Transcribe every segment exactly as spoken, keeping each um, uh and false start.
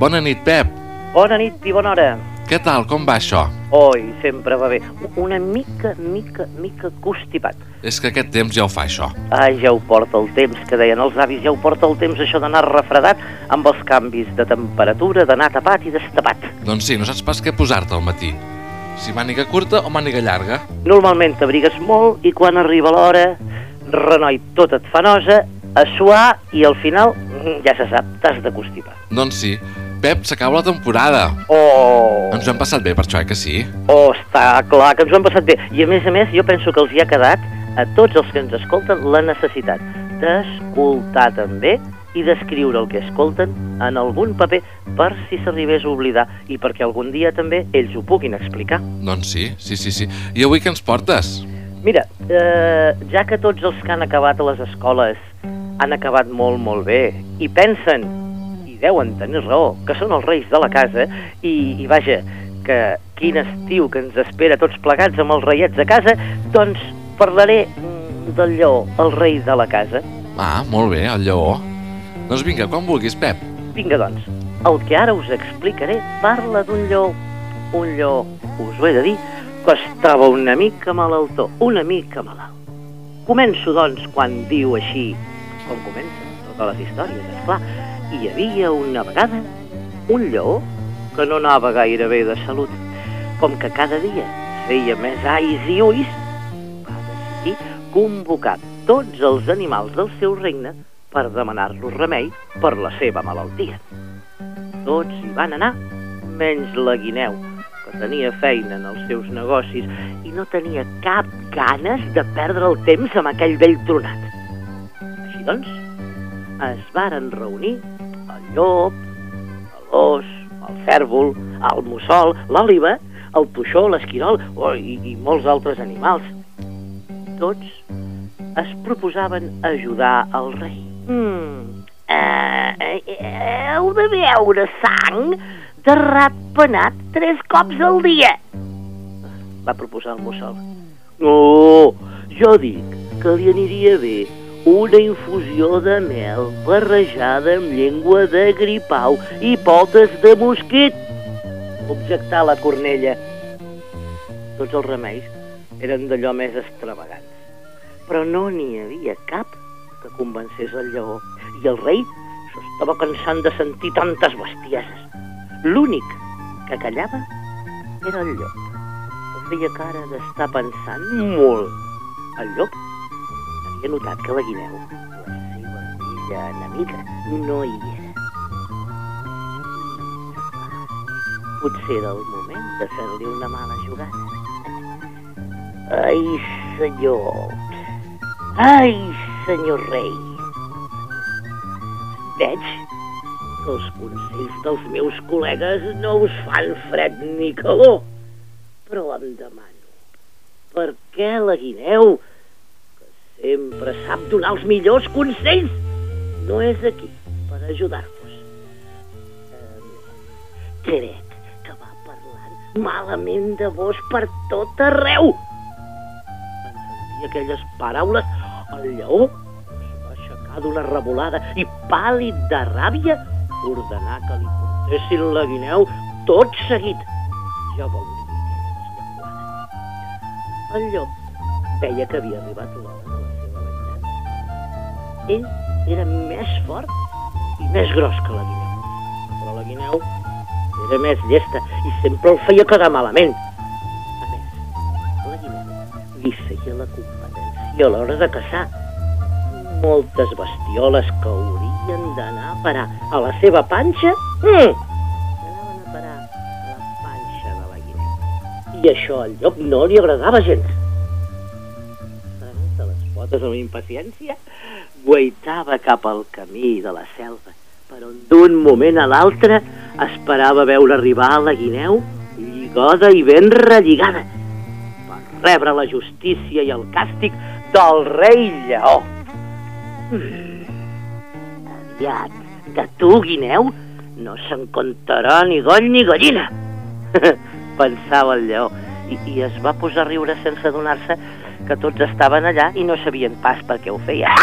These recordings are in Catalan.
Bona nit, Pep. Bona nit i bona hora. Què tal, com va això? Oi, sempre va bé. Una mica, mica, mica constipat. És que aquest temps ja ho fa, això. Ai, ja ho porta el temps, que deien els avis, ja ho porta el temps, això d'anar refredat amb els canvis de temperatura, d'anar tapat i destapat. Doncs sí, no saps pas què posar-te al matí. Si màniga curta o màniga llarga. Normalment t'abrigues molt i quan arriba l'hora, renoi, tot et fa nosa, a suar i al final, ja se sap, t'has de constipar. Doncs sí. Pep, s'acaba la temporada. Oh! Ens ho hem passat bé per això, eh, que sí? Oh, està clar que ens ho hem passat bé. I a més a més, jo penso que els hi ha quedat a tots els que ens escolten la necessitat d'escoltar també i d'escriure el que escolten en algun paper per si s'arribés a oblidar i perquè algun dia també ells ho puguin explicar. Doncs sí, sí, sí, sí. I avui què ens portes? Mira, eh, ja que tots els que han acabat a les escoles han acabat molt, molt bé i pensen, i deuen tenir raó, que són els reis de la casa i, i vaja, que quin estiu que ens espera tots plegats amb els reiets a casa, doncs parlaré del lleó, el rei de la casa. Ah, molt bé, el lleó. Doncs vinga, quan vulguis, Pep. Vinga, doncs, el que ara us explicaré parla d'un lleó. Un lleó, us ho he de dir, que estava una mica malaltó, una mica malalt. Començo, doncs, quan diu així, com comencen totes les històries, esclar. Hi havia una vegada un lleó que no anava gaire bé de salut. Com que cada dia feia més ais i ulls, va decidir convocar tots els animals del seu regne per demanar-los remei per la seva malaltia. Tots hi van anar, menys la guineu, que tenia feina en els seus negocis i no tenia cap ganes de perdre el temps amb aquell vell tronat. Així doncs, es varen reunir el llop, l'ós, el cèrvol, el mussol, l'òliba, el toixó, l'esquirol oh, i, i molts altres animals. Tots es proposaven ajudar el rei. Mm, eh, eh, heu de beure sang de rat penat tres cops al dia, va proposar el mussol. Oh, jo dic que li aniria bé una infusió de mel barrejada amb llengua de gripau i potes de mosquit, objectà la cornella. Tots els remeis eren d'allò més extravagants, però no n'hi havia cap que convencés el lleó, i el rei s'estava cansant de sentir tantes bestieses. L'únic que callava era el llop, que feia cara d'estar pensant molt. El llop havia notat que la guineu, la seva vella enemiga, no hi era. Potser era el moment de fer-li una mala jugada. Ai, senyor! Ai, senyor rei! Veig que els consells dels meus col·legues no us fan fred ni calor, però em demano, per què la guineu, sempre sap donar els millors consells, no és aquí per ajudar-vos? Eh, crec que va parlant malament de vos per tot arreu. En sentir aquelles paraules, el lleó es va aixecar d'una revolada i, pàl·lid de ràbia, ordenar que li portessin la guineu tot seguit. Ja vau dir que era desllenguada. El llop veia que havia arribat l'hora de la seva venjança. Ell era més fort i més gros que la guineu, però la guineu era més llesta i sempre el feia quedar malament. A més, la guineu li feia la competència a l'hora de caçar. Moltes bestioles que haurien d'anar a parar a la seva panxa, mm, anaven a parar a la panxa de la guineu. I això al llop no li agradava gens. Fregant-se les potes amb impaciència, guaitava cap al camí de la selva, per on d'un moment a l'altre esperava veure arribar la guineu lligada i ben relligada, per rebre la justícia i el càstig del rei lleó. Mm. Aviat, de tu, guineu, no se'n contarà ni gall ni gallina, pensava el lleó, i, i es va posar a riure sense adonar-se que tots estaven allà i no sabien pas per què ho feia.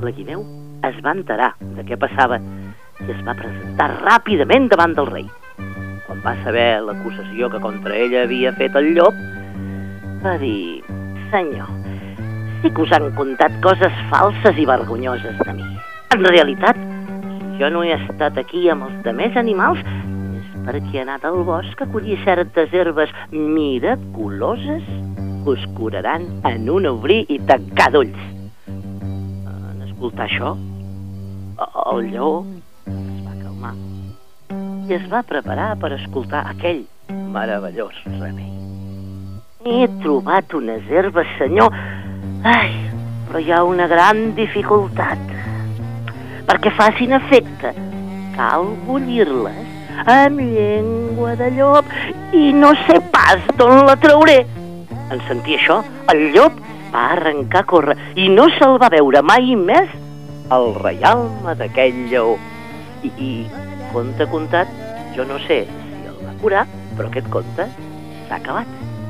la Guineu es va enterar de què passava i es va presentar ràpidament davant del rei. Quan va saber l'acusació que contra ella havia fet el llop, va dir: senyor, sí que us han contat coses falses i vergonyoses de mi. En realitat, jo no he estat aquí amb els demés animals perquè he anat al bosc a collir certes herbes miraculoses que us curaran en un obrir i tancar d'ulls. En escoltar això, el lleó es va calmar i es va preparar per escoltar aquell meravellós remei. He trobat unes herbes, senyor. Ai, però hi ha una gran dificultat. Perquè facin efecte, cal bullir-les amb llengua de llop i no sé pas d'on la trauré. En sentir això, el llop va arrencar a córrer i no se'l va veure mai més al reialme d'aquell lleó. I, i conte contat, jo no sé si el va curar, però aquest conte s'ha acabat.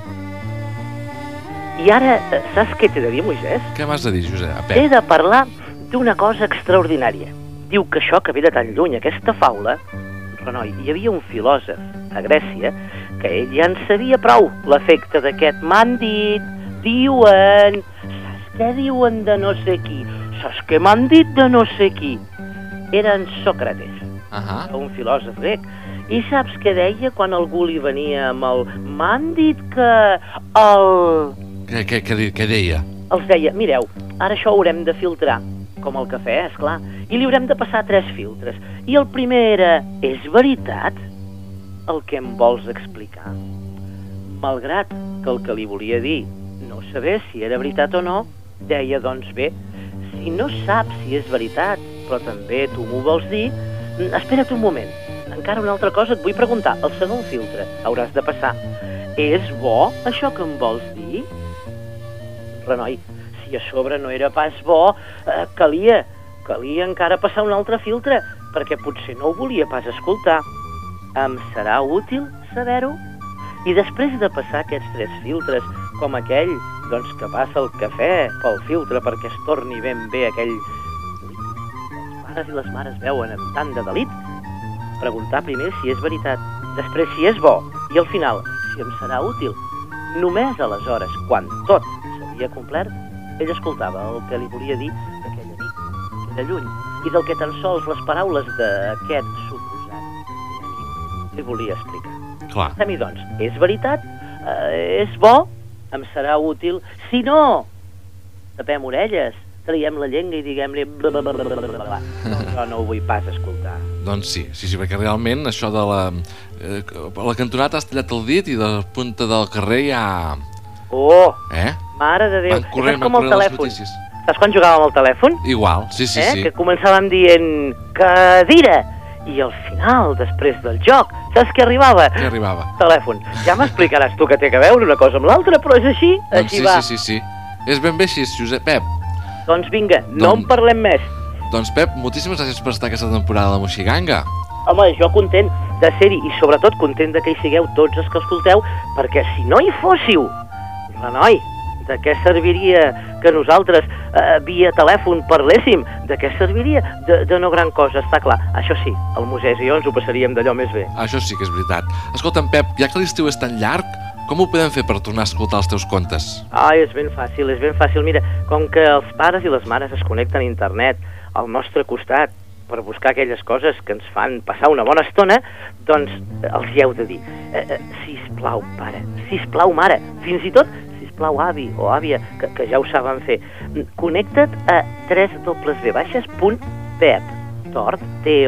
I ara, saps què t'he de dir, Moisès? Què m'has de dir, Josep? T'he de parlar d'una cosa extraordinària. Diu que això que ve de tan lluny, aquesta faula, renoi, hi havia un filòsof a Grècia que ell ja en sabia prou l'efecte d'aquest. M'han dit, diuen, saps què diuen de no sé qui? Saps què m'han dit de no sé qui? Era en Sòcrates, uh-huh. un filòsof grec. I saps què deia quan algú li venia amb el m'han dit que el... Què, què, què, què deia? Els deia, mireu, ara això ho haurem de filtrar, com el cafè, esclar, i li haurem de passar tres filtres. I el primer era, és veritat el que em vols explicar? Malgrat que el que li volia dir no saber si era veritat o no, deia, doncs bé, si no saps si és veritat, però també tu m'ho vols dir, espera't un moment, encara una altra cosa et vull preguntar. El segon filtre hauràs de passar. És bo això que em vols dir? Renoi, si a sobre no era pas bo, eh, calia, calia encara passar un altre filtre, perquè potser no ho volia pas escoltar. Em serà útil saber-ho? I després de passar aquests tres filtres, com aquell, doncs que passa el cafè pel filtre perquè es torni ben bé aquell delit, els pares i les mares veuen amb tant de delit, preguntar primer si és veritat, després si és bo, i al final, si em serà útil. Només aleshores, quan tot s'havia complert, ell escoltava el que li volia dir d'aquell amic, que era lluny, i del que tan sols les paraules d'aquest suposat amic li volia explicar. Clar. Fem-hi, doncs, és veritat? Eh, és bo? Em serà útil? Si no, tapem orelles, traiem la llengua i diguem-li blablabla. No, jo no ho vull pas escoltar. Doncs sí, sí, sí, perquè realment això de la... Eh, a la cantonada has tallat el dit i de la punta del carrer ja... Oh! Eh? Mare de Déu, Van corrent, és com el telèfon. Saps quan jugàvem al telèfon? Igual, sí, sí, eh? sí. Que començàvem dient cadira, i al final, després del joc, saps què arribava? Què arribava? Telèfon. Ja m'explicaràs tu que té que veure una cosa amb l'altra, però és així, doncs així sí, va. Sí, sí, sí. És ben bé així, Josep. Pep. Doncs vinga, no Don... en parlem més. Doncs Pep, moltíssimes gràcies per estar aquesta temporada de la Moixiganga. Home, jo content de ser-hi i sobretot content de que hi sigueu tots els que escolteu, perquè si no hi fóssiu, renoi, de què serviria que nosaltres eh, via telèfon parléssim? De què serviria? De, de no gran cosa, està clar. Això sí, el Moisès i jo ens ho passaríem d'allò més bé. Això sí que és veritat. Escolta'm, Pep, ja que l'estiu és tan llarg, com ho podem fer per tornar a escoltar els teus contes? Ai, és ben fàcil, és ben fàcil. Mira, com que els pares i les mares es connecten a internet al nostre costat per buscar aquelles coses que ens fan passar una bona estona, doncs eh, els hi heu de dir. Eh, eh, sisplau, pare, sisplau, mare, fins i tot sisplau, avi o àvia, que, que ja ho saben fer. Connecta't a w w w punt pep tort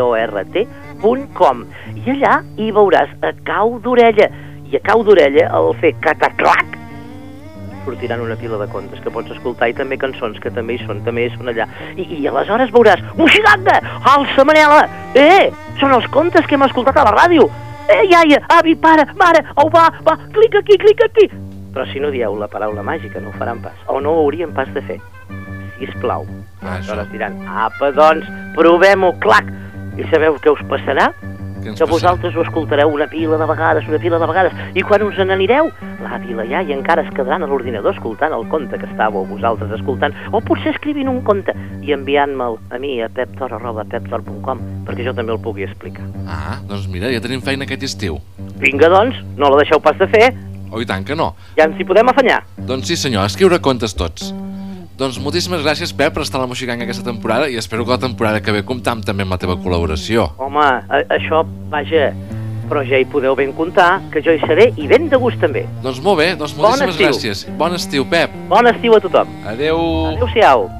punt com i allà hi veuràs a cau d'orella. I a cau d'orella, al fer cataclac, sortiran una pila de contes que pots escoltar i també cançons que també hi són, també hi són allà. I, i aleshores veuràs, Moixiganga, alça Manela, eh, són els contes que hem escoltat a la ràdio. Eh, iaia, avi, pare, mare, au, va, va, clica aquí, clica aquí. Però si no dieu la paraula màgica no ho faran pas, o no ho haurien pas de fer. Sisplau. Ah, aleshores diran, apa, doncs, provem-ho, clac. I sabeu què us passarà? Què ens que passarà? vosaltres ho escoltareu una pila de vegades, una pila de vegades, i quan us n'anireu, l'avi i la iaia encara es quedaran a l'ordinador escoltant el conte que estàveu vosaltres escoltant, o potser escrivint un conte i enviant-me'l a mi a peptor arroba peptor punt com perquè jo també el pugui explicar. Ah, doncs mira, ja tenim feina aquest estiu. Vinga, doncs, no la deixeu pas de fer, Oh, i tant que no. ja ens hi podem afanyar. Doncs sí, senyor, a escriure contes tots. Doncs moltíssimes gràcies, Pep, per estar a la Moixiganga aquesta temporada i espero que la temporada que ve comptam també amb la teva col·laboració. Home, a, això, vaja, però ja hi podeu ben comptar, que jo hi seré i ben de gust també. Doncs molt bé, doncs Bon moltíssimes estiu. gràcies. Bon estiu, Pep. Bon estiu a tothom. Adeu. Adéu-siau.